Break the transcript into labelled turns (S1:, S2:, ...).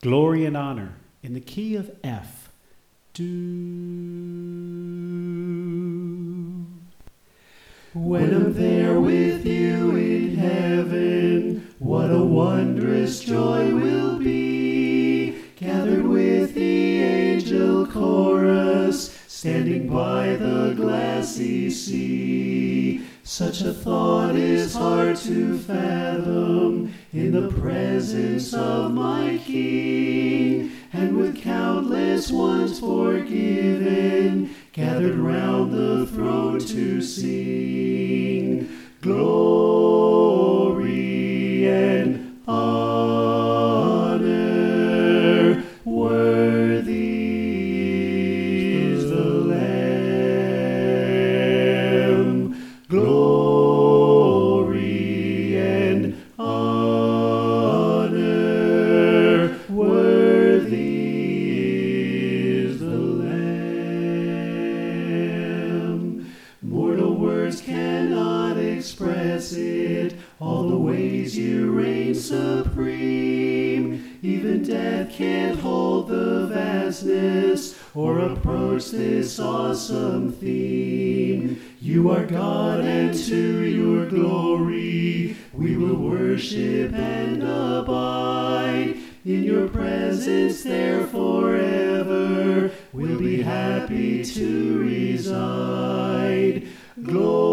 S1: Glory and honor in the key of F. Do.
S2: When I'm there with you in heaven, what a wondrous joy will be, gathered with the angel chorus, standing by the glassy sea. Such a thought is hard to fathom in the presence of my King, and with countless ones forgiven, gathered round the throne to sing glory and honor. Worthy is the Lamb. Glory and honor. Worthy is the Lamb. Mortal words cannot express it, all the ways you reign supreme. Even death can't hold the vastness or approach this awesome theme. You are God, and to your glory we will worship and abide. In your presence there forever we'll be happy to reside. Glory